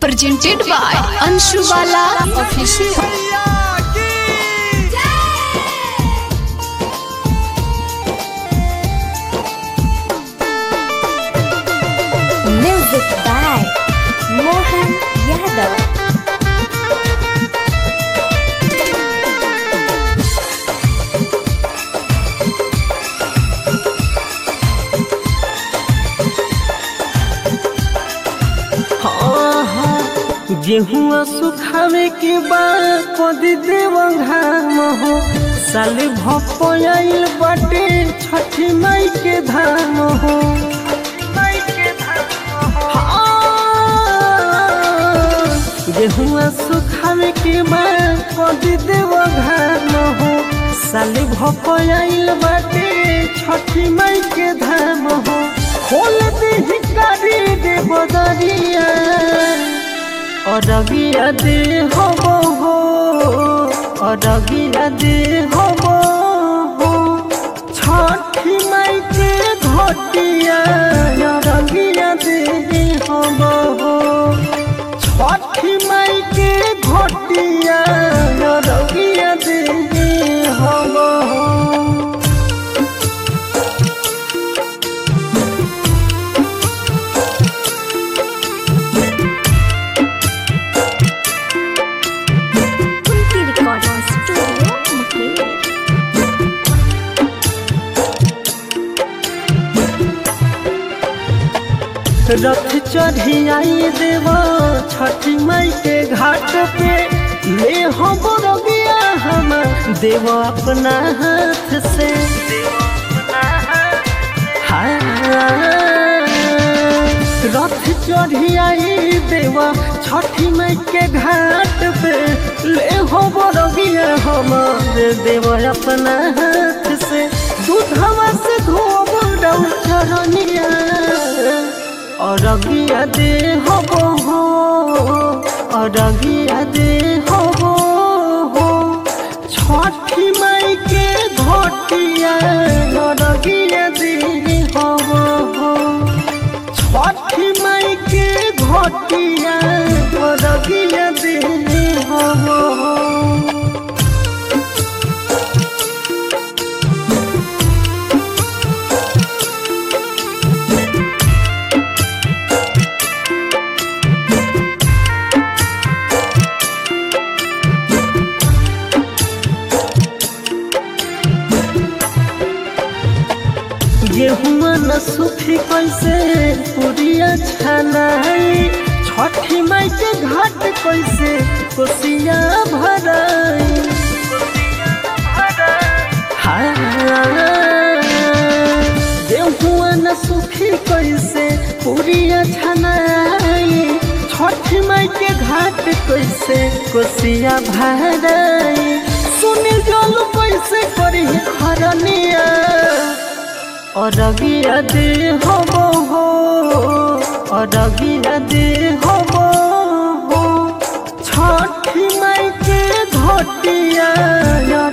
presented by Anshu Bala Official. Music by Mohan Yadav. गेहुआ सुखावे के बाद कदी देव घाम हो साल भपयाइल बाटे छठी माई के धाम हो। गेहुआ सुखावे के बाद कदी देव घाम हो साल भपयाइल बाटे छठी माई के धाम हो। खोल दी कारी देव दरिया अरगिया दे होबो हो अरगिया दे होबो हो छठी माई के घटिया अरगिया दे होबो हो छठी माई के घटिया अरगिया दे होबो हो। रथ चढ़ी आई देवा छठी माई के घाट पे ले हो बरगिया हम देवा अपना हाथ से। रथ चढ़ी आई देवा छठी माई के घाट पे ले हो बरगिया हम देवा अपना हाथ से। दूधवा से धोब चरनिया अरगिया दे होबो हो अरगिया दे होबो हो छठी माई के घटिया अरगिया दे होबो हो छठी माई के घटिया अरगिया दे होबो हो। गेहुआ न सूखी कैसे पुरिया छनाई छठी माई के घाट कैसे कोसिया भराई। गेहुआ न सूखी कैसे पुरिया छनाई छठी माई के घाट कैसे कोसिया भराई। सुनी जल कैसे करी खरनिया अरगिया दे होबो हो अरगिया दे होबो हो छठी माई के घटिया